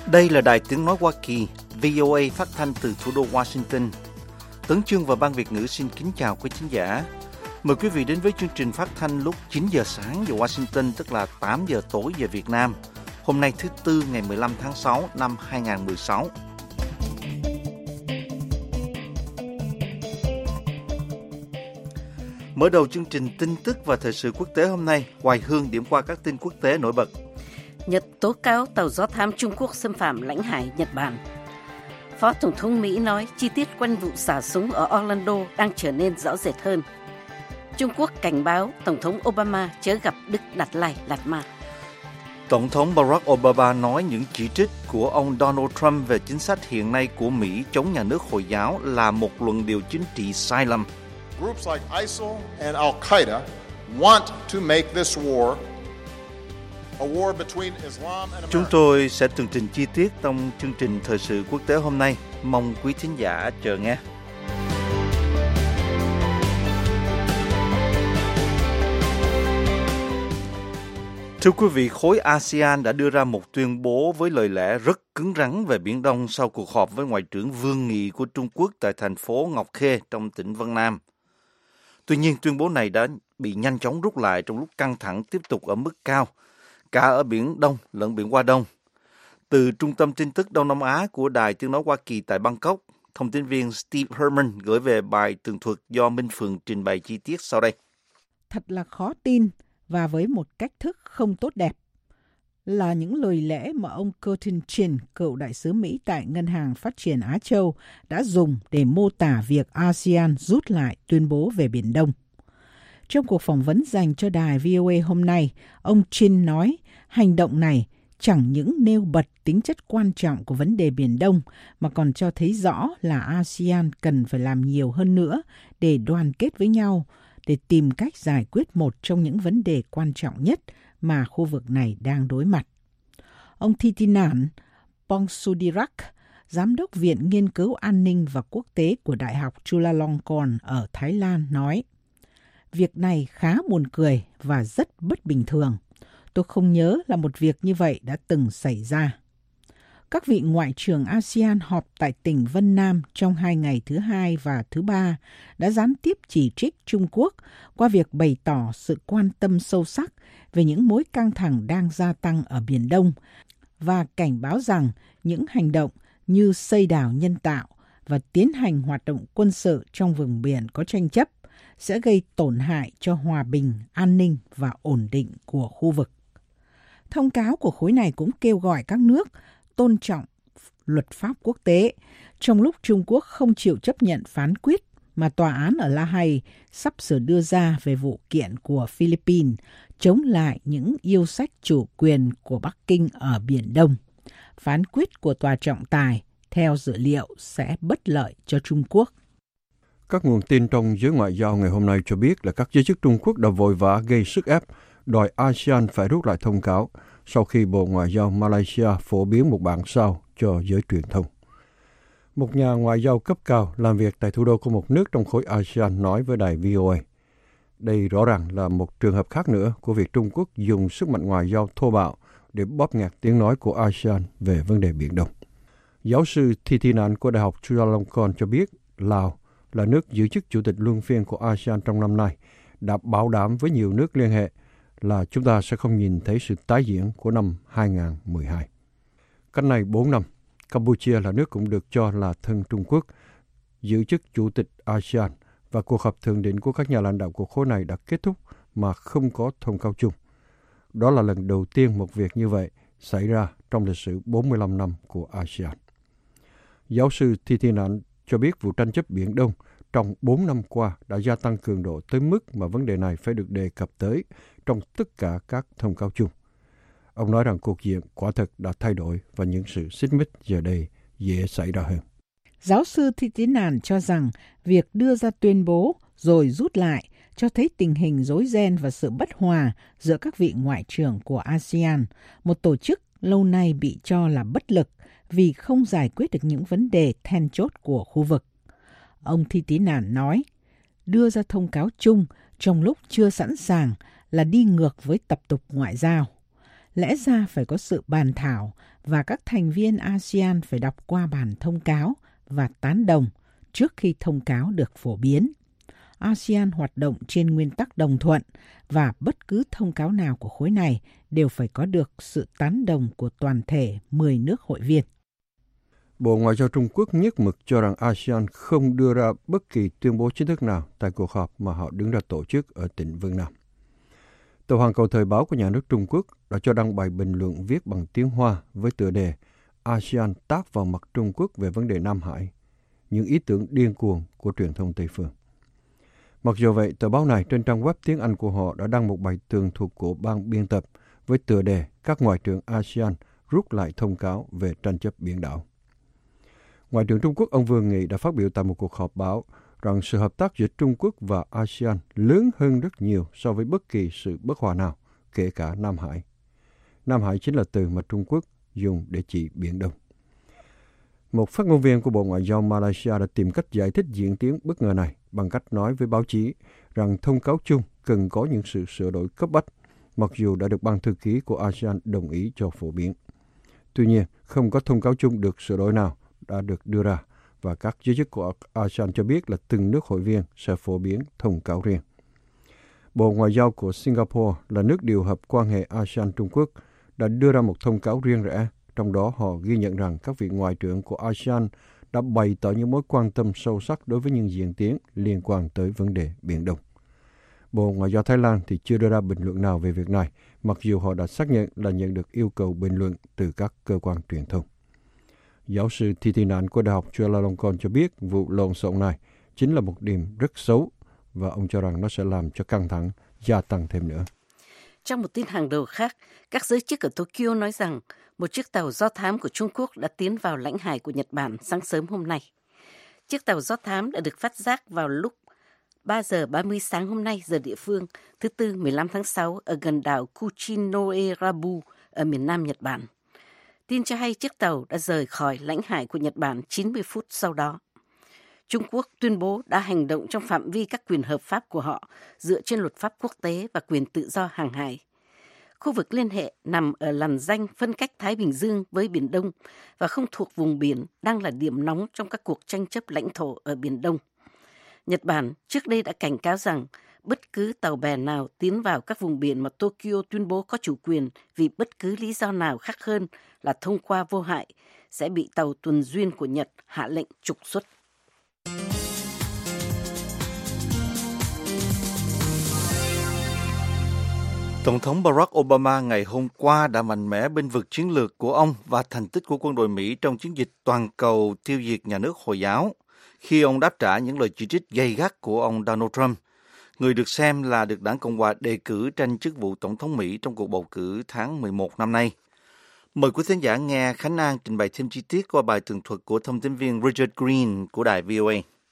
Đây là Đài Tiếng Nói Hoa Kỳ, VOA phát thanh từ thủ đô Washington. Tấn Chương và Ban Việt ngữ xin kính chào quý thính giả. Mời quý vị đến với chương trình phát thanh lúc 9 giờ sáng giờ Washington, tức là 8 giờ tối giờ Việt Nam. Hôm nay thứ Tư ngày 15 tháng 6 năm 2016. Mở đầu chương trình tin tức và thời sự quốc tế hôm nay, Hoài Hương điểm qua các tin quốc tế nổi bật. Nhật tố cáo tàu do thám Trung Quốc xâm phạm lãnh hải Nhật Bản. Phó Tổng thống Mỹ nói chi tiết quanh vụ xả súng ở Orlando đang trở nên rõ rệt hơn. Trung Quốc cảnh báo Tổng thống Obama chớ gặp Đức Đạt Lai Lạt Ma. Tổng thống Barack Obama nói những chỉ trích của ông Donald Trump về chính sách hiện nay của Mỹ chống nhà nước Hồi giáo là một luận điệu chính trị sai lầm. Groups like ISIL and Al-Qaeda want to make this war a war between Islam and America. Chúng tôi sẽ tường trình chi tiết trong chương trình thời sự quốc tế hôm nay. Mong quý thính giả chờ nghe. Thưa quý vị, khối ASEAN đã đưa ra một tuyên bố với lời lẽ rất cứng rắn về Biển Đông sau cuộc họp với Ngoại trưởng Vương Nghị của Trung Quốc tại thành phố Ngọc Khê trong tỉnh Vân Nam. Tuy nhiên, tuyên bố này đã bị nhanh chóng rút lại trong lúc căng thẳng tiếp tục ở mức cao, cả ở Biển Đông lẫn Biển Hoa Đông. Từ Trung tâm tin tức Đông Nam Á của Đài Tiếng Nói Hoa Kỳ tại Bangkok, thông tin viên Steve Herman gửi về bài tường thuật do Minh Phượng trình bày chi tiết sau đây. Thật là khó tin và với một cách thức không tốt đẹp là những lời lẽ mà ông Curtin Chin, cựu đại sứ Mỹ tại Ngân hàng Phát triển Á Châu, đã dùng để mô tả việc ASEAN rút lại tuyên bố về Biển Đông. Trong cuộc phỏng vấn dành cho đài VOA hôm nay, ông Chin nói hành động này chẳng những nêu bật tính chất quan trọng của vấn đề Biển Đông mà còn cho thấy rõ là ASEAN cần phải làm nhiều hơn nữa để đoàn kết với nhau, để tìm cách giải quyết một trong những vấn đề quan trọng nhất mà khu vực này đang đối mặt. Ông Thitinan Pongsudhirak, Giám đốc Viện Nghiên cứu An ninh và Quốc tế của Đại học Chulalongkorn ở Thái Lan nói, việc này khá buồn cười và rất bất bình thường. Tôi không nhớ là một việc như vậy đã từng xảy ra. Các vị ngoại trưởng ASEAN họp tại tỉnh Vân Nam trong 2 ngày thứ Hai và thứ Ba đã gián tiếp chỉ trích Trung Quốc qua việc bày tỏ sự quan tâm sâu sắc về những mối căng thẳng đang gia tăng ở Biển Đông và cảnh báo rằng những hành động như xây đảo nhân tạo và tiến hành hoạt động quân sự trong vùng biển có tranh chấp sẽ gây tổn hại cho hòa bình, an ninh và ổn định của khu vực. Thông cáo của khối này cũng kêu gọi các nước tôn trọng luật pháp quốc tế, trong lúc Trung Quốc không chịu chấp nhận phán quyết mà tòa án ở La Hay sắp sửa đưa ra về vụ kiện của Philippines chống lại những yêu sách chủ quyền của Bắc Kinh ở Biển Đông. Phán quyết của tòa trọng tài, theo dữ liệu, sẽ bất lợi cho Trung Quốc. Các nguồn tin trong giới ngoại giao ngày hôm nay cho biết là các giới chức Trung Quốc đã vội vã gây sức ép đòi ASEAN phải rút lại thông cáo sau khi Bộ Ngoại giao Malaysia phổ biến một bản sao cho giới truyền thông. Một nhà ngoại giao cấp cao làm việc tại thủ đô của một nước trong khối ASEAN nói với đài VOA. Đây rõ ràng là một trường hợp khác nữa của việc Trung Quốc dùng sức mạnh ngoại giao thô bạo để bóp nghẹt tiếng nói của ASEAN về vấn đề Biển Đông. Giáo sư Thitinan của Đại học Chulalongkorn cho biết Lào là nước giữ chức chủ tịch luân phiên của ASEAN trong năm nay đã bảo đảm với nhiều nước liên hệ là chúng ta sẽ không nhìn thấy sự tái diễn của năm 2012. Cách này 4 năm, Campuchia là nước cũng được cho là thân Trung Quốc, giữ chức chủ tịch ASEAN và cuộc họp thượng đỉnh của các nhà lãnh đạo của khối này đã kết thúc mà không có thông cáo chung. Đó là lần đầu tiên một việc như vậy xảy ra trong lịch sử 45 năm của ASEAN. Giáo sư Thitinan cho biết vụ tranh chấp Biển Đông trong 4 năm qua đã gia tăng cường độ tới mức mà vấn đề này phải được đề cập tới trong tất cả các thông cáo chung. Ông nói rằng cuộc diện quả thực đã thay đổi và những sự xích mích giờ đây dễ xảy ra hơn. Giáo sư Thitinan cho rằng việc đưa ra tuyên bố rồi rút lại cho thấy tình hình rối ren và sự bất hòa giữa các vị ngoại trưởng của ASEAN, một tổ chức lâu nay bị cho là bất lực vì không giải quyết được những vấn đề then chốt của khu vực. Ông Thitinan nói, đưa ra thông cáo chung trong lúc chưa sẵn sàng là đi ngược với tập tục ngoại giao. Lẽ ra phải có sự bàn thảo và các thành viên ASEAN phải đọc qua bản thông cáo và tán đồng trước khi thông cáo được phổ biến. ASEAN hoạt động trên nguyên tắc đồng thuận và bất cứ thông cáo nào của khối này đều phải có được sự tán đồng của toàn thể 10 nước hội viên. Bộ Ngoại giao Trung Quốc nhất mực cho rằng ASEAN không đưa ra bất kỳ tuyên bố chính thức nào tại cuộc họp mà họ đứng ra tổ chức ở tỉnh Vân Nam. Tờ Hoàn Cầu Thời báo của nhà nước Trung Quốc đã cho đăng bài bình luận viết bằng tiếng Hoa với tựa đề ASEAN tát vào mặt Trung Quốc về vấn đề Nam Hải, những ý tưởng điên cuồng của truyền thông Tây phương. Mặc dù vậy, tờ báo này trên trang web tiếng Anh của họ đã đăng một bài tường thuật của ban biên tập với tựa đề các ngoại trưởng ASEAN rút lại thông cáo về tranh chấp biển đảo. Ngoại trưởng Trung Quốc ông Vương Nghị đã phát biểu tại một cuộc họp báo rằng sự hợp tác giữa Trung Quốc và ASEAN lớn hơn rất nhiều so với bất kỳ sự bất hòa nào, kể cả Nam Hải. Nam Hải chính là từ mà Trung Quốc dùng để chỉ Biển Đông. Một phát ngôn viên của Bộ Ngoại giao Malaysia đã tìm cách giải thích diễn tiến bất ngờ này bằng cách nói với báo chí rằng thông cáo chung cần có những sự sửa đổi cấp bách, mặc dù đã được ban thư ký của ASEAN đồng ý cho phổ biến. Tuy nhiên, không có thông cáo chung được sửa đổi nào đã được đưa ra, và các giới chức của ASEAN cho biết là từng nước hội viên sẽ phổ biến thông cáo riêng. Bộ Ngoại giao của Singapore là nước điều hợp quan hệ ASEAN-Trung Quốc đã đưa ra một thông cáo riêng rẽ, trong đó họ ghi nhận rằng các vị ngoại trưởng của ASEAN đã bày tỏ những mối quan tâm sâu sắc đối với những diễn tiến liên quan tới vấn đề Biển Đông. Bộ Ngoại giao Thái Lan thì chưa đưa ra bình luận nào về việc này, mặc dù họ đã xác nhận là nhận được yêu cầu bình luận từ các cơ quan truyền thông. Giáo sư Thi Thị Nạn của Đại học Chulalongkorn cho biết vụ lộn xộn này chính là một điểm rất xấu và ông cho rằng nó sẽ làm cho căng thẳng gia tăng thêm nữa. Trong một tin hàng đầu khác, các giới chức ở Tokyo nói rằng một chiếc tàu do thám của Trung Quốc đã tiến vào lãnh hải của Nhật Bản sáng sớm hôm nay. Chiếc tàu do thám đã được phát giác vào lúc 3 giờ 30 sáng hôm nay giờ địa phương, thứ Tư 15 tháng 6 ở gần đảo Kuchinoerabu ở miền Nam Nhật Bản. Tin cho hay chiếc tàu đã rời khỏi lãnh hải của Nhật Bản 90 phút sau đó. Trung Quốc tuyên bố đã hành động trong phạm vi các quyền hợp pháp của họ dựa trên luật pháp quốc tế và quyền tự do hàng hải. Khu vực liên hệ nằm ở lằn ranh phân cách Thái Bình Dương với Biển Đông và không thuộc vùng biển đang là điểm nóng trong các cuộc tranh chấp lãnh thổ ở Biển Đông. Nhật Bản trước đây đã cảnh cáo rằng bất cứ tàu bè nào tiến vào các vùng biển mà Tokyo tuyên bố có chủ quyền vì bất cứ lý do nào khác hơn là thông qua vô hại sẽ bị tàu tuần duyên của Nhật hạ lệnh trục xuất. Tổng thống Barack Obama ngày hôm qua đã mạnh mẽ bênh vực chiến lược của ông và thành tích của quân đội Mỹ trong chiến dịch toàn cầu tiêu diệt nhà nước Hồi giáo, khi ông đáp trả những lời chỉ trích gay gắt của ông Donald Trump, người được xem là được đảng Cộng hòa đề cử tranh chức vụ Tổng thống Mỹ trong cuộc bầu cử tháng 11 năm nay. Mời quý thính giả nghe Khánh An trình bày thêm chi tiết qua bài tường thuật của thông tin viên Richard Green của đài VOA.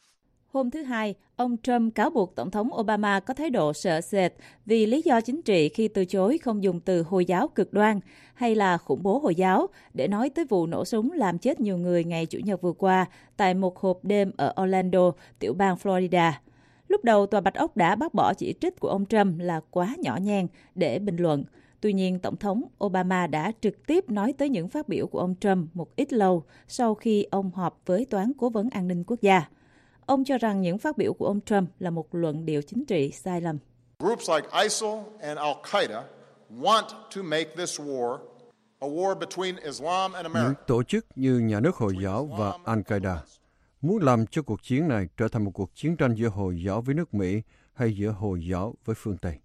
Hôm thứ Hai, ông Trump cáo buộc Tổng thống Obama có thái độ sợ sệt vì lý do chính trị khi từ chối không dùng từ Hồi giáo cực đoan hay là khủng bố Hồi giáo để nói tới vụ nổ súng làm chết nhiều người ngày Chủ nhật vừa qua tại một hộp đêm ở Orlando, tiểu bang Florida. Lúc đầu, Tòa Bạch Ốc đã bác bỏ chỉ trích của ông Trump là quá nhỏ nhen để bình luận. Tuy nhiên, Tổng thống Obama đã trực tiếp nói tới những phát biểu của ông Trump một ít lâu sau khi ông họp với Toán Cố vấn An ninh Quốc gia. Ông cho rằng những phát biểu của ông Trump là một luận điệu chính trị sai lầm. Groups like ISIL and Al-Qaeda want to make this war a war between Islam and America. Những tổ chức như Nhà nước Hồi giáo và Al-Qaeda muốn làm cho cuộc chiến này trở thành một cuộc chiến tranh giữa Hồi giáo với nước Mỹ hay giữa Hồi giáo với phương Tây.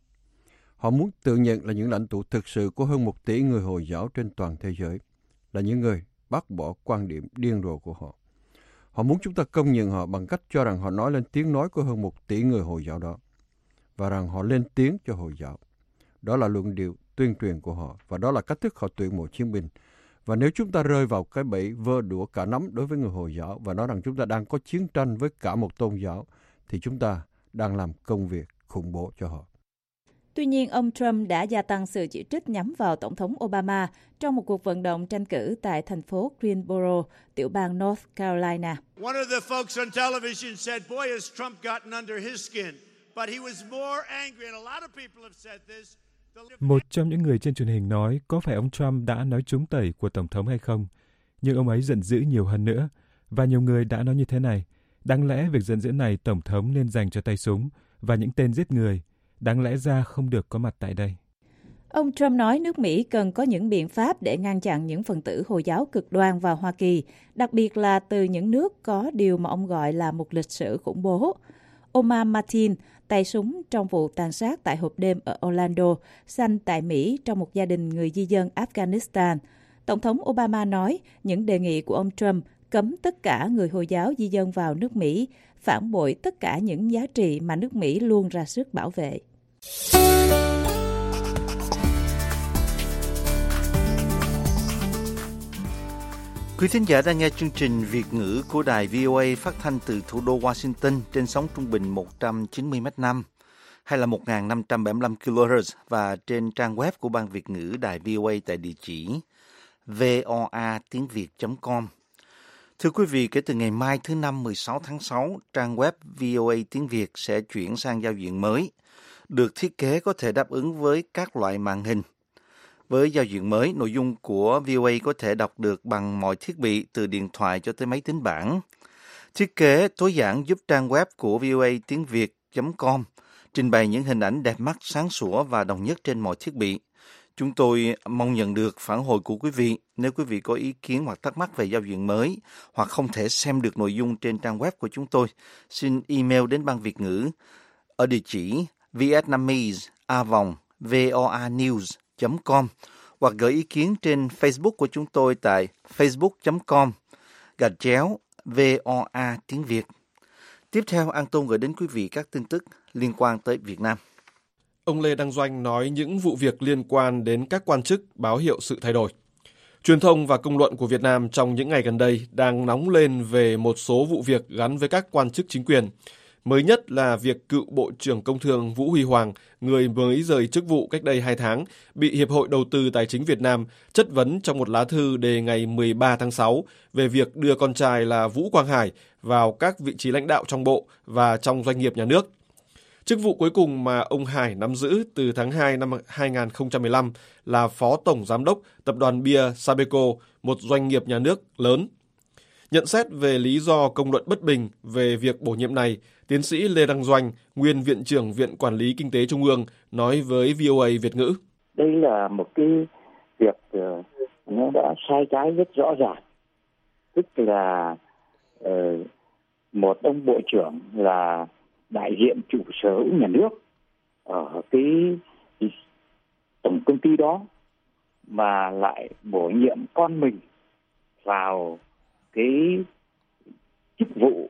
Họ muốn tự nhận là những lãnh tụ thực sự của hơn 1 tỷ người Hồi giáo trên toàn thế giới, là những người bác bỏ quan điểm điên rồ của họ. Họ muốn chúng ta công nhận họ bằng cách cho rằng họ nói lên tiếng nói của hơn 1 tỷ người Hồi giáo đó, và rằng họ lên tiếng cho Hồi giáo. Đó là luận điệu tuyên truyền của họ, và đó là cách thức họ tuyển mộ chiến binh. Và nếu chúng ta rơi vào cái bẫy vơ đũa cả nắm đối với người Hồi giáo và nói rằng chúng ta đang có chiến tranh với cả một tôn giáo, thì chúng ta đang làm công việc khủng bố cho họ. Tuy nhiên, ông Trump đã gia tăng sự chỉ trích nhắm vào Tổng thống Obama trong một cuộc vận động tranh cử tại thành phố Greensboro, tiểu bang North Carolina. One of the folks on television said, "Boy, has Trump gotten under his skin." But he was more angry, and a lot of people have said this. Một trong những người trên truyền hình nói có phải ông Trump đã nói trúng tẩy của Tổng thống hay không, nhưng ông ấy giận dữ nhiều hơn nữa. Và nhiều người đã nói như thế này, đáng lẽ việc giận dữ này Tổng thống nên dành cho tay súng và những tên giết người, đáng lẽ ra không được có mặt tại đây. Ông Trump nói nước Mỹ cần có những biện pháp để ngăn chặn những phần tử Hồi giáo cực đoan vào Hoa Kỳ, đặc biệt là từ những nước có điều mà ông gọi là một lịch sử khủng bố. Omar Martin, tay súng trong vụ tàn sát tại hộp đêm ở Orlando, sanh tại Mỹ trong một gia đình người di dân Afghanistan. Tổng thống Obama nói những đề nghị của ông Trump cấm tất cả người Hồi giáo di dân vào nước Mỹ, phản bội tất cả những giá trị mà nước Mỹ luôn ra sức bảo vệ. Quý thính giả đang nghe chương trình Việt ngữ của đài VOA phát thanh từ thủ đô Washington trên sóng trung bình 190 m/5 hay là 1.575 kHz và trên trang web của Ban Việt ngữ đài VOA tại địa chỉ voatiengviet.com. Thưa quý vị, kể từ ngày mai thứ Năm 16 tháng 6, trang web VOA tiếng Việt sẽ chuyển sang giao diện mới, được thiết kế có thể đáp ứng với các loại màn hình. Với giao diện mới, nội dung của VOA có thể đọc được bằng mọi thiết bị từ điện thoại cho tới máy tính bảng. Thiết kế tối giản giúp trang web của voatiengviet.com trình bày những hình ảnh đẹp mắt, sáng sủa và đồng nhất trên mọi thiết bị. Chúng tôi mong nhận được phản hồi của quý vị. Nếu quý vị có ý kiến hoặc thắc mắc về giao diện mới hoặc không thể xem được nội dung trên trang web của chúng tôi, xin email đến Ban Việt ngữ ở địa chỉ vietnamese@voanews.com hoặc gửi ý kiến trên Facebook của chúng tôi tại facebook.com/VOA tiếng Việt. Tiếp theo, An Tôn gửi đến quý vị các tin tức liên quan tới Việt Nam. Ông Lê Đăng Doanh nói những vụ việc liên quan đến các quan chức báo hiệu sự thay đổi. Truyền thông và công luận của Việt Nam trong những ngày gần đây đang nóng lên về một số vụ việc gắn với các quan chức chính quyền. Mới nhất là việc cựu Bộ trưởng Công Thương Vũ Huy Hoàng, người mới rời chức vụ cách đây 2 tháng, bị Hiệp hội Đầu tư Tài chính Việt Nam chất vấn trong một lá thư đề ngày 13 tháng 6 về việc đưa con trai là Vũ Quang Hải vào các vị trí lãnh đạo trong Bộ và trong doanh nghiệp nhà nước. Chức vụ cuối cùng mà ông Hải nắm giữ từ tháng 2 năm 2015 là Phó Tổng Giám đốc Tập đoàn Bia Sabeco, một doanh nghiệp nhà nước lớn. Nhận xét về lý do công luận bất bình về việc bổ nhiệm này, tiến sĩ Lê Đăng Doanh, nguyên Viện trưởng Viện Quản lý Kinh tế Trung ương, nói với VOA Việt ngữ. Đây là một cái việc nó đã sai trái rất rõ ràng. Tức là một ông bộ trưởng là đại diện chủ sở hữu nhà nước ở cái tổng công ty đó mà lại bổ nhiệm con mình vào cái chức vụ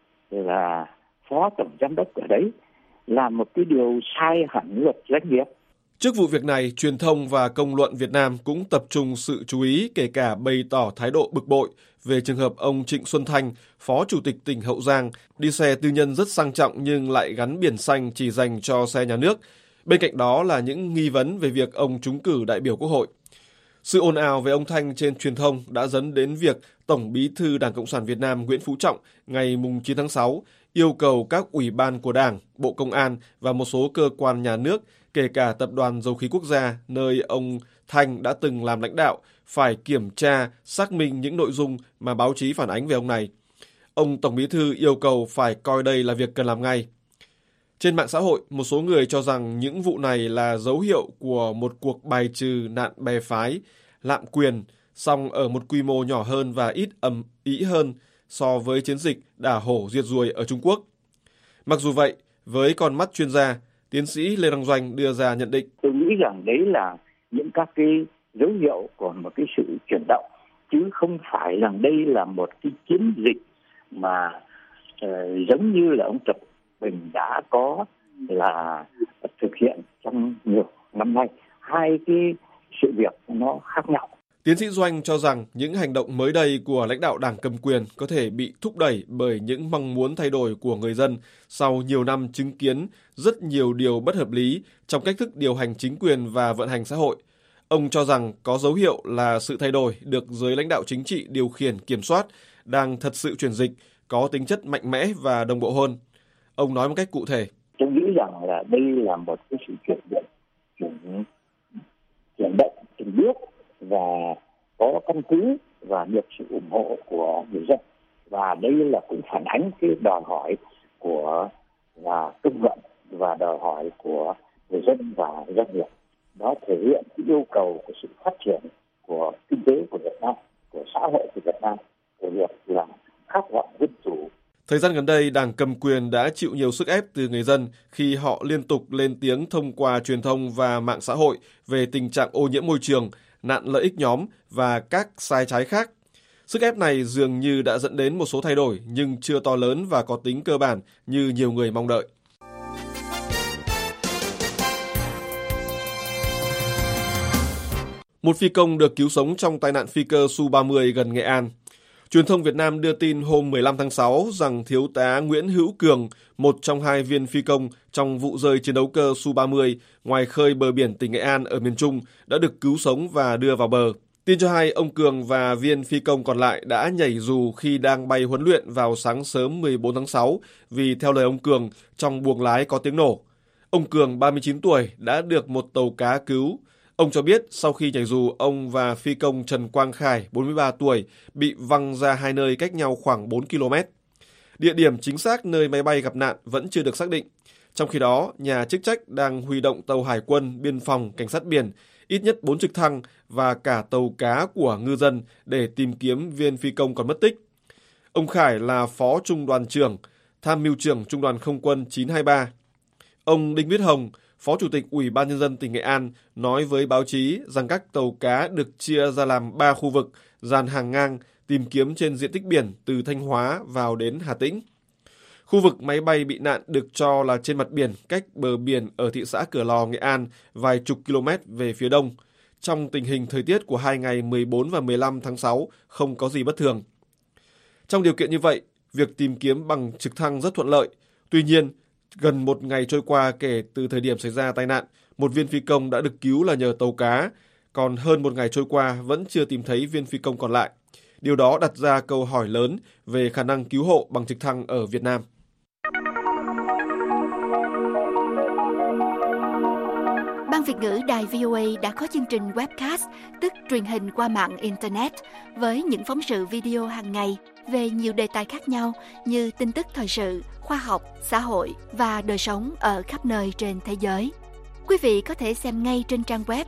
là phó tổng giám đốc ở đấy là một cái điều sai hẳn luật doanh nghiệp. Trước vụ việc này, truyền thông và công luận Việt Nam cũng tập trung sự chú ý, kể cả bày tỏ thái độ bực bội về trường hợp ông Trịnh Xuân Thanh, Phó Chủ tịch tỉnh Hậu Giang, đi xe tư nhân rất sang trọng nhưng lại gắn biển xanh chỉ dành cho xe nhà nước. Bên cạnh đó là những nghi vấn về việc ông trúng cử đại biểu Quốc hội. Sự ồn ào về ông Thanh trên truyền thông đã dẫn đến việc Tổng Bí thư Đảng Cộng sản Việt Nam Nguyễn Phú Trọng ngày 9 tháng 6 yêu cầu các ủy ban của Đảng, Bộ Công an và một số cơ quan nhà nước, kể cả Tập đoàn Dầu khí Quốc gia, nơi ông Thanh đã từng làm lãnh đạo, phải kiểm tra, xác minh những nội dung mà báo chí phản ánh về ông này. Ông Tổng Bí thư yêu cầu phải coi đây là việc cần làm ngay. Trên mạng xã hội, một số người cho rằng những vụ này là dấu hiệu của một cuộc bài trừ nạn bè phái, lạm quyền, song ở một quy mô nhỏ hơn và ít ầm ĩ hơn so với chiến dịch đả hổ diệt ruồi ở Trung Quốc. Mặc dù vậy, với con mắt chuyên gia, tiến sĩ Lê Đăng Doanh đưa ra nhận định. Tôi nghĩ rằng đấy là những các cái dấu hiệu của một cái sự chuyển động, chứ không phải rằng đây là một cái chiến dịch mà giống như là ông Tập Bình đã có là thực hiện trong nhiều năm nay. Hai cái sự việc nó khác nhau. Tiến sĩ Doanh cho rằng những hành động mới đây của lãnh đạo đảng cầm quyền có thể bị thúc đẩy bởi những mong muốn thay đổi của người dân sau nhiều năm chứng kiến rất nhiều điều bất hợp lý trong cách thức điều hành chính quyền và vận hành xã hội. Ông cho rằng có dấu hiệu là sự thay đổi được giới lãnh đạo chính trị điều khiển kiểm soát đang thật sự chuyển dịch, có tính chất mạnh mẽ và đồng bộ hơn. Ông nói một cách cụ thể. Tôi nghĩ rằng là đây là một cái sự chuyển và có căn cứ và được sự ủng hộ của người dân. Và đây là cũng phản ánh cái đòi hỏi của công luận và đòi hỏi của người dân và doanh nghiệp. Nó thể hiện cái yêu cầu của sự phát triển của kinh tế của Việt Nam, của xã hội của Việt Nam, của việc là khát vọng dân chủ. Thời gian gần đây, Đảng cầm quyền đã chịu nhiều sức ép từ người dân khi họ liên tục lên tiếng thông qua truyền thông và mạng xã hội về tình trạng ô nhiễm môi trường, nạn lợi ích nhóm và các sai trái khác. Sức ép này dường như đã dẫn đến một số thay đổi nhưng chưa to lớn và có tính cơ bản như nhiều người mong đợi. Một phi công được cứu sống trong tai nạn phi cơ Su-30 gần Nghệ An. Truyền thông Việt Nam đưa tin hôm 15 tháng 6 rằng Thiếu tá Nguyễn Hữu Cường, một trong 2 viên phi công trong vụ rơi chiến đấu cơ Su-30 ngoài khơi bờ biển tỉnh Nghệ An ở miền Trung đã được cứu sống và đưa vào bờ. Tin cho hay ông Cường và viên phi công còn lại đã nhảy dù khi đang bay huấn luyện vào sáng sớm 14 tháng 6 vì theo lời ông Cường, trong buồng lái có tiếng nổ. Ông Cường, 39 tuổi, đã được một tàu cá cứu. Ông cho biết sau khi nhảy dù, ông và phi công Trần Quang Khải, 43 tuổi, bị văng ra hai nơi cách nhau khoảng 4 km. Địa điểm chính xác nơi máy bay gặp nạn vẫn chưa được xác định. Trong khi đó, nhà chức trách đang huy động tàu hải quân, biên phòng, cảnh sát biển, ít nhất 4 trực thăng và cả tàu cá của ngư dân để tìm kiếm viên phi công còn mất tích. Ông Khải là phó trung đoàn trưởng, tham mưu trưởng trung đoàn không quân 923. Ông Đinh Viết Hồng, Phó Chủ tịch Ủy ban Nhân dân tỉnh Nghệ An nói với báo chí rằng các tàu cá được chia ra làm 3 khu vực, dàn hàng ngang, tìm kiếm trên diện tích biển từ Thanh Hóa vào đến Hà Tĩnh. Khu vực máy bay bị nạn được cho là trên mặt biển cách bờ biển ở thị xã Cửa Lò, Nghệ An vài chục km về phía đông. Trong tình hình thời tiết của 2 ngày 14 và 15 tháng 6 không có gì bất thường. Trong điều kiện như vậy, việc tìm kiếm bằng trực thăng rất thuận lợi. Tuy nhiên, gần một ngày trôi qua kể từ thời điểm xảy ra tai nạn, một viên phi công đã được cứu là nhờ tàu cá, còn hơn một ngày trôi qua vẫn chưa tìm thấy viên phi công còn lại. Điều đó đặt ra câu hỏi lớn về khả năng cứu hộ bằng trực thăng ở Việt Nam. Ban Việt ngữ Đài VOA đã có chương trình webcast, tức truyền hình qua mạng Internet, với những phóng sự video hàng ngày về nhiều đề tài khác nhau như tin tức thời sự, khoa học, xã hội và đời sống ở khắp nơi trên thế giới. Quý vị có thể xem ngay trên trang web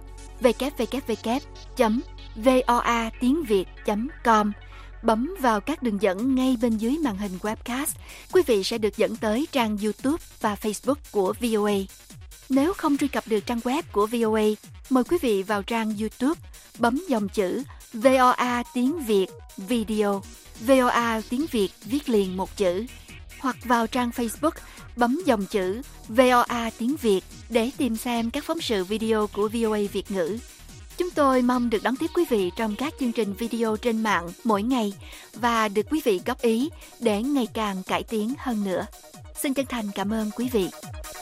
www.voatiengviet.com. Bấm vào các đường dẫn ngay bên dưới màn hình webcast, quý vị sẽ được dẫn tới trang YouTube và Facebook của VOA. Nếu không truy cập được trang web của VOA, mời quý vị vào trang YouTube, bấm dòng chữ VOA tiếng Việt video, VOA tiếng Việt viết liền một chữ, hoặc vào trang Facebook, bấm dòng chữ VOA tiếng Việt để tìm xem các phóng sự video của VOA Việt ngữ. Chúng tôi mong được đón tiếp quý vị trong các chương trình video trên mạng mỗi ngày và được quý vị góp ý để ngày càng cải tiến hơn nữa. Xin chân thành cảm ơn quý vị.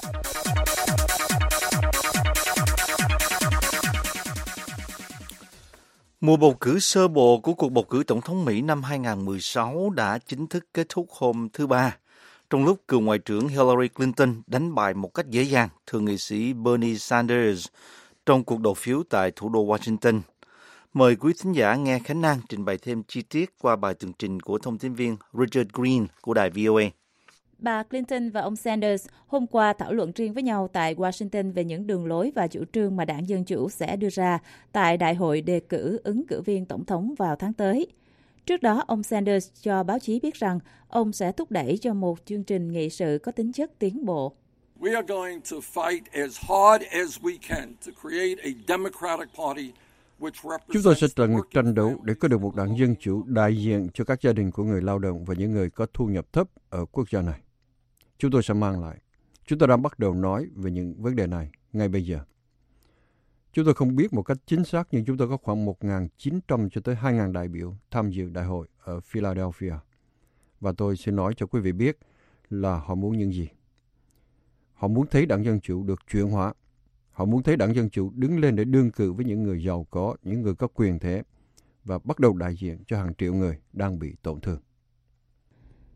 Mùa bầu cử sơ bộ của cuộc bầu cử tổng thống Mỹ năm 2016 đã chính thức kết thúc hôm thứ Ba, trong lúc cựu Ngoại trưởng Hillary Clinton đánh bại một cách dễ dàng thượng nghị sĩ Bernie Sanders trong cuộc đầu phiếu tại thủ đô Washington. Mời quý thính giả nghe Khánh An trình bày thêm chi tiết qua bài tường trình của thông tin viên Richard Green của đài VOA. Bà Clinton và ông Sanders hôm qua thảo luận riêng với nhau tại Washington về những đường lối và chủ trương mà đảng Dân Chủ sẽ đưa ra tại đại hội đề cử ứng cử viên tổng thống vào tháng tới. Trước đó, ông Sanders cho báo chí biết rằng ông sẽ thúc đẩy cho một chương trình nghị sự có tính chất tiến bộ. We are going to fight as hard as we can to create a Democratic Party. Chúng tôi sẽ tận lực tranh đấu để có được một đảng Dân Chủ đại diện cho các gia đình của người lao động và những người có thu nhập thấp ở quốc gia này. Chúng tôi sẽ mang lại. Chúng tôi đang bắt đầu nói về những vấn đề này ngay bây giờ. Chúng tôi không biết một cách chính xác nhưng chúng tôi có khoảng 1.900 cho tới 2.000 đại biểu tham dự đại hội ở Philadelphia. Và tôi xin nói cho quý vị biết là họ muốn những gì. Họ muốn thấy đảng Dân Chủ được chuyển hóa. Họ muốn thấy đảng Dân Chủ đứng lên để đương cử với những người giàu có, những người có quyền thế và bắt đầu đại diện cho hàng triệu người đang bị tổn thương.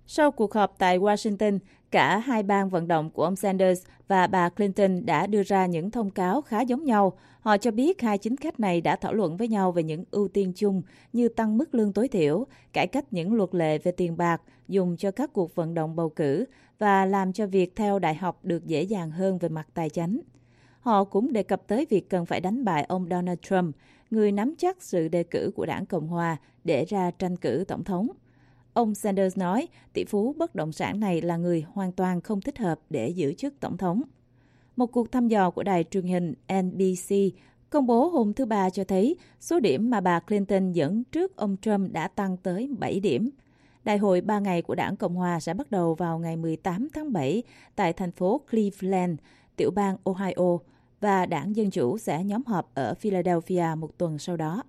Sau cuộc họp tại Washington, cả hai bang vận động của ông Sanders và bà Clinton đã đưa ra những thông cáo khá giống nhau. Họ cho biết hai chính khách này đã thảo luận với nhau về những ưu tiên chung như tăng mức lương tối thiểu, cải cách những luật lệ về tiền bạc dùng cho các cuộc vận động bầu cử và làm cho việc theo đại học được dễ dàng hơn về mặt tài chính. Họ cũng đề cập tới việc cần phải đánh bại ông Donald Trump, người nắm chắc sự đề cử của đảng Cộng hòa để ra tranh cử tổng thống. Ông Sanders nói tỷ phú bất động sản này là người hoàn toàn không thích hợp để giữ chức tổng thống. Một cuộc thăm dò của đài truyền hình NBC công bố hôm thứ Ba cho thấy số điểm mà bà Clinton dẫn trước ông Trump đã tăng tới 7 điểm. Đại hội 3 ngày của đảng Cộng hòa sẽ bắt đầu vào ngày 18 tháng 7 tại thành phố Cleveland, tiểu bang Ohio, và đảng Dân Chủ sẽ nhóm họp ở Philadelphia một tuần sau đó.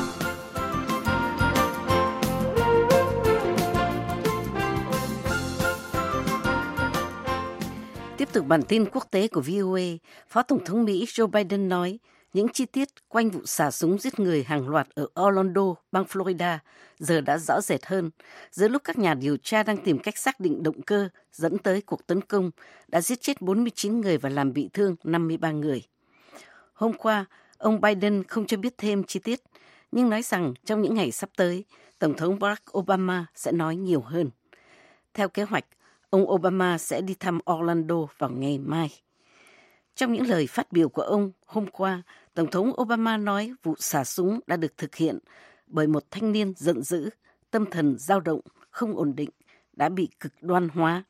Tiếp tục bản tin quốc tế của VOA, Phó Tổng thống Mỹ Joe Biden nói những chi tiết quanh vụ xả súng giết người hàng loạt ở Orlando, bang Florida, giờ đã rõ rệt hơn, giữa lúc các nhà điều tra đang tìm cách xác định động cơ dẫn tới cuộc tấn công đã giết chết 49 người và làm bị thương 53 người. Hôm qua, ông Biden không cho biết thêm chi tiết, nhưng nói rằng trong những ngày sắp tới, Tổng thống Barack Obama sẽ nói nhiều hơn. Theo kế hoạch, ông Obama sẽ đi thăm Orlando vào ngày mai. Trong những lời phát biểu của ông hôm qua, Tổng thống Obama nói vụ xả súng đã được thực hiện bởi một thanh niên giận dữ, tâm thần dao động, không ổn định, đã bị cực đoan hóa.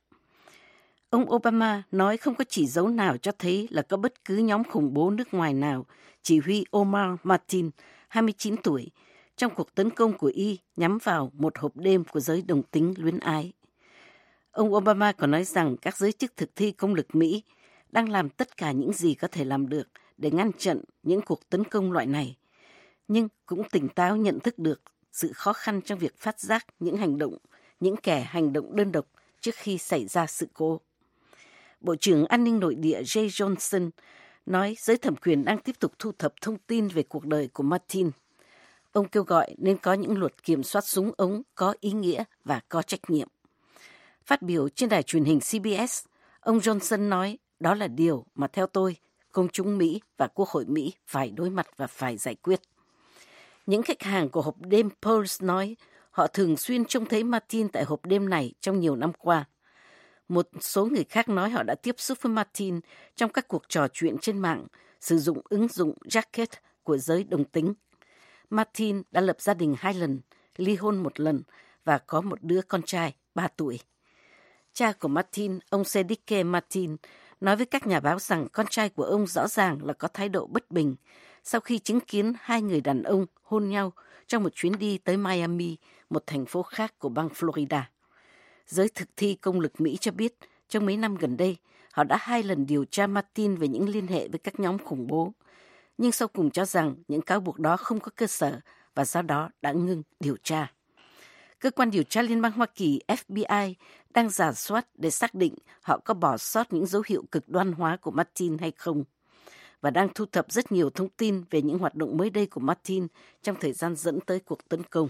Ông Obama nói không có chỉ dấu nào cho thấy là có bất cứ nhóm khủng bố nước ngoài nào chỉ huy Omar Martin, 29 tuổi, trong cuộc tấn công của Y nhắm vào một hộp đêm của giới đồng tính luyến ái. Ông Obama còn nói rằng các giới chức thực thi công lực Mỹ đang làm tất cả những gì có thể làm được để ngăn chặn những cuộc tấn công loại này, nhưng cũng tỉnh táo nhận thức được sự khó khăn trong việc phát giác những kẻ hành động đơn độc trước khi xảy ra sự cố. Bộ trưởng An ninh Nội địa Jay Johnson nói giới thẩm quyền đang tiếp tục thu thập thông tin về cuộc đời của Martin. Ông kêu gọi nên có những luật kiểm soát súng ống có ý nghĩa và có trách nhiệm. Phát biểu trên đài truyền hình CBS, ông Johnson nói đó là điều mà theo tôi, công chúng Mỹ và Quốc hội Mỹ phải đối mặt và phải giải quyết. Những khách hàng của hộp đêm Pearls nói họ thường xuyên trông thấy Martin tại hộp đêm này trong nhiều năm qua. Một số người khác nói họ đã tiếp xúc với Martin trong các cuộc trò chuyện trên mạng, sử dụng ứng dụng Jacket của giới đồng tính. Martin đã lập gia đình 2 lần, ly hôn 1 lần và có một đứa con trai 3 tuổi. Cha của Martin, ông Sedike Martin, nói với các nhà báo rằng con trai của ông rõ ràng là có thái độ bất bình sau khi chứng kiến 2 người đàn ông hôn nhau trong một chuyến đi tới Miami, một thành phố khác của bang Florida. Giới thực thi công lực Mỹ cho biết trong mấy năm gần đây, họ đã 2 lần điều tra Martin về những liên hệ với các nhóm khủng bố, nhưng sau cùng cho rằng những cáo buộc đó không có cơ sở và do đó đã ngưng điều tra. Cơ quan điều tra Liên bang Hoa Kỳ FBI đang rà soát để xác định họ có bỏ sót những dấu hiệu cực đoan hóa của Martin hay không, và đang thu thập rất nhiều thông tin về những hoạt động mới đây của Martin trong thời gian dẫn tới cuộc tấn công.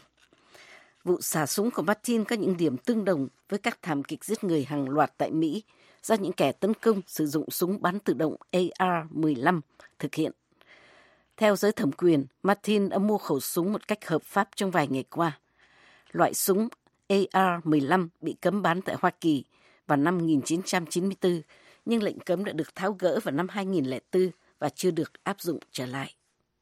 Vụ xả súng của Martin có những điểm tương đồng với các thảm kịch giết người hàng loạt tại Mỹ do những kẻ tấn công sử dụng súng bắn tự động AR-15 thực hiện. Theo giới thẩm quyền, Martin đã mua khẩu súng một cách hợp pháp trong vài ngày qua. Loại súng AR-15 bị cấm bán tại Hoa Kỳ vào năm 1994, nhưng lệnh cấm đã được tháo gỡ vào năm 2004 và chưa được áp dụng trở lại.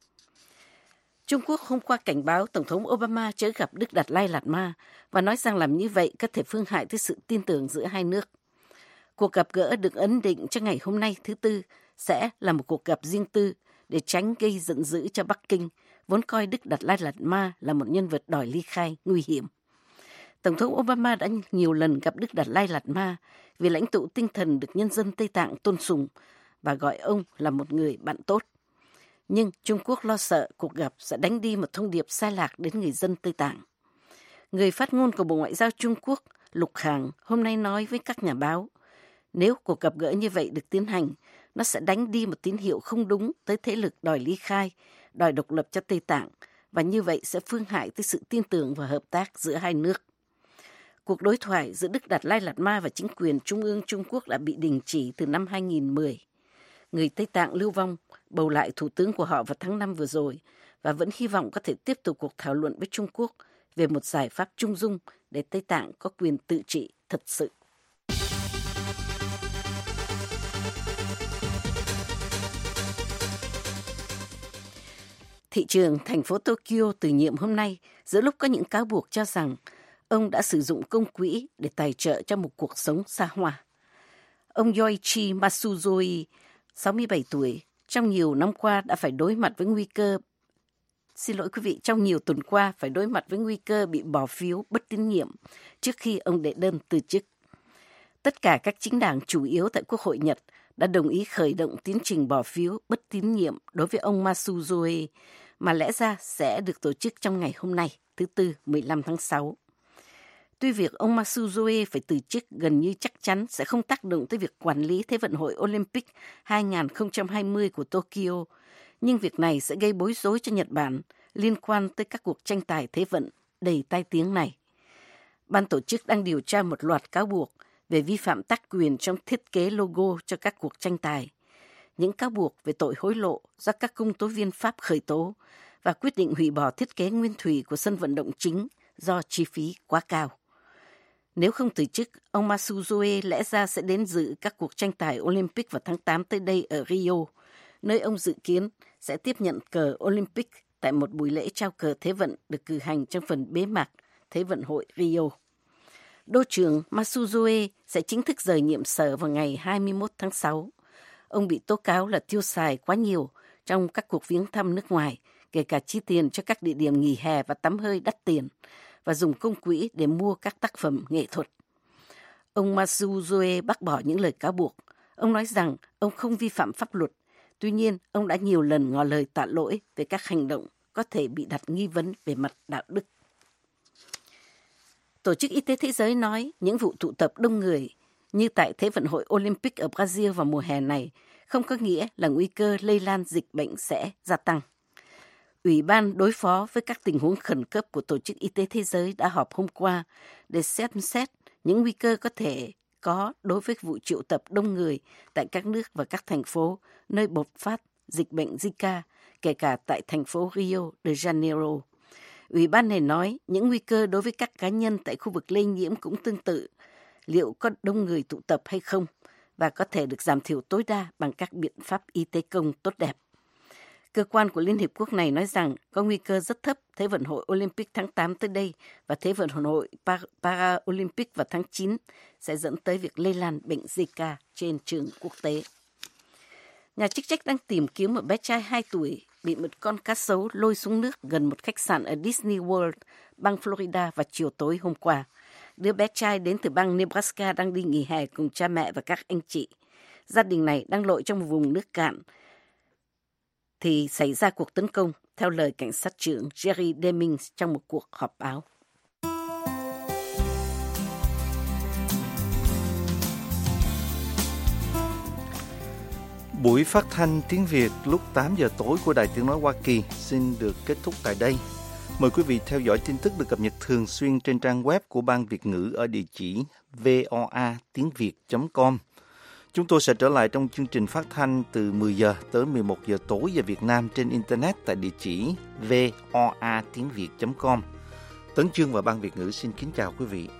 Trung Quốc hôm qua cảnh báo Tổng thống Obama chớ gặp Đức Đạt Lai Lạt Ma và nói rằng làm như vậy có thể phương hại tới sự tin tưởng giữa hai nước. Cuộc gặp gỡ được ấn định cho ngày hôm nay thứ Tư sẽ là một cuộc gặp riêng tư để tránh gây giận dữ cho Bắc Kinh, vốn coi Đức Đạt Lai Lạt Ma là một nhân vật đòi ly khai nguy hiểm. Tổng thống Obama đã nhiều lần gặp Đức Đạt Lai Lạt Ma vì lãnh tụ tinh thần được nhân dân Tây Tạng tôn sùng và gọi ông là một người bạn tốt. Nhưng Trung Quốc lo sợ cuộc gặp sẽ đánh đi một thông điệp sai lạc đến người dân Tây Tạng. Người phát ngôn của Bộ Ngoại giao Trung Quốc, Lục Khang, hôm nay nói với các nhà báo, nếu cuộc gặp gỡ như vậy được tiến hành, nó sẽ đánh đi một tín hiệu không đúng tới thế lực đòi ly khai, đòi độc lập cho Tây Tạng, và như vậy sẽ phương hại tới sự tin tưởng và hợp tác giữa hai nước. Cuộc đối thoại giữa Đức Đạt Lai Lạt Ma và chính quyền Trung ương Trung Quốc đã bị đình chỉ từ năm 2010. Người Tây Tạng lưu vong bầu lại thủ tướng của họ vào tháng 5 vừa rồi và vẫn hy vọng có thể tiếp tục cuộc thảo luận với Trung Quốc về một giải pháp trung dung để Tây Tạng có quyền tự trị thật sự. Thị trưởng thành phố Tokyo từ nhiệm hôm nay giữa lúc có những cáo buộc cho rằng ông đã sử dụng công quỹ để tài trợ cho một cuộc sống xa hoa. Ông Yoichi Matsuzoi, 67 tuổi, trong nhiều năm qua đã phải đối mặt với nguy cơ trong nhiều tuần qua phải đối mặt với nguy cơ bị bỏ phiếu bất tín nhiệm trước khi ông đệ đơn từ chức. Tất cả các chính đảng chủ yếu tại Quốc hội Nhật đã đồng ý khởi động tiến trình bỏ phiếu bất tín nhiệm đối với ông Matsuzoi, mà lẽ ra sẽ được tổ chức trong ngày hôm nay, thứ Tư, 15 tháng 6. Tuy việc ông Matsuzoi phải từ chức gần như chắc chắn sẽ không tác động tới việc quản lý Thế vận hội Olympic 2020 của Tokyo, nhưng việc này sẽ gây bối rối cho Nhật Bản liên quan tới các cuộc tranh tài thế vận đầy tai tiếng này. Ban tổ chức đang điều tra một loạt cáo buộc về vi phạm tác quyền trong thiết kế logo cho các cuộc tranh tài, những cáo buộc về tội hối lộ do các công tố viên Pháp khởi tố và quyết định hủy bỏ thiết kế nguyên thủy của sân vận động chính do chi phí quá cao. Nếu không từ chức, ông Matsuzoi lẽ ra sẽ đến dự các cuộc tranh tài Olympic vào tháng 8 tới đây ở Rio, nơi ông dự kiến sẽ tiếp nhận cờ Olympic tại một buổi lễ trao cờ Thế vận được cử hành trong phần bế mạc Thế vận hội Rio. Đô trưởng Matsuzoi sẽ chính thức rời nhiệm sở vào ngày 21 tháng 6. Ông bị tố cáo là tiêu xài quá nhiều trong các cuộc viếng thăm nước ngoài, kể cả chi tiền cho các địa điểm nghỉ hè và tắm hơi đắt tiền, và dùng công quỹ để mua các tác phẩm nghệ thuật. Ông Matsuzoi bác bỏ những lời cáo buộc. Ông nói rằng ông không vi phạm pháp luật. Tuy nhiên, ông đã nhiều lần ngỏ lời tạ lỗi về các hành động có thể bị đặt nghi vấn về mặt đạo đức. Tổ chức Y tế Thế giới nói những vụ tụ tập đông người như tại Thế vận hội Olympic ở Brazil vào mùa hè này không có nghĩa là nguy cơ lây lan dịch bệnh sẽ gia tăng. Ủy ban đối phó với các tình huống khẩn cấp của Tổ chức Y tế Thế giới đã họp hôm qua để xem xét những nguy cơ có thể có đối với vụ triệu tập đông người tại các nước và các thành phố nơi bộc phát dịch bệnh Zika, kể cả tại thành phố Rio de Janeiro. Ủy ban này nói những nguy cơ đối với các cá nhân tại khu vực lây nhiễm cũng tương tự, liệu có đông người tụ tập hay không, và có thể được giảm thiểu tối đa bằng các biện pháp y tế công tốt đẹp. Cơ quan của Liên Hiệp Quốc này nói rằng có nguy cơ rất thấp Thế vận hội Olympic tháng 8 tới đây và Thế vận hội Paralympic vào tháng 9 sẽ dẫn tới việc lây lan bệnh Zika trên trường quốc tế. Nhà chức trách đang tìm kiếm một bé trai 2 tuổi bị một con cá sấu lôi xuống nước gần một khách sạn ở Disney World, bang Florida vào chiều tối hôm qua. Đứa bé trai đến từ bang Nebraska đang đi nghỉ hè cùng cha mẹ và các anh chị. Gia đình này đang lội trong một vùng nước cạn thì xảy ra cuộc tấn công, theo lời cảnh sát trưởng Jerry Deming trong một cuộc họp báo. Buổi phát thanh tiếng Việt lúc 8 giờ tối của Đài Tiếng Nói Hoa Kỳ xin được kết thúc tại đây. Mời quý vị theo dõi tin tức được cập nhật thường xuyên trên trang web của Ban Việt ngữ ở địa chỉ voatiengviet.com. Chúng tôi sẽ trở lại trong chương trình phát thanh từ 10 giờ tới 11 giờ tối giờ Việt Nam trên Internet tại địa chỉ voatiengviet.com. Tấn Chương và Ban Việt ngữ xin kính chào quý vị.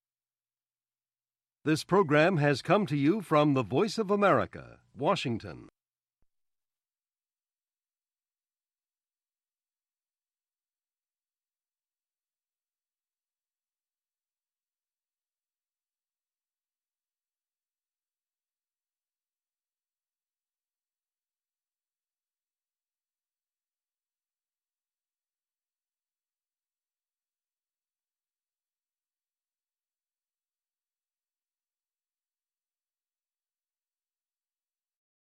This program has come to you from the Voice of America, Washington.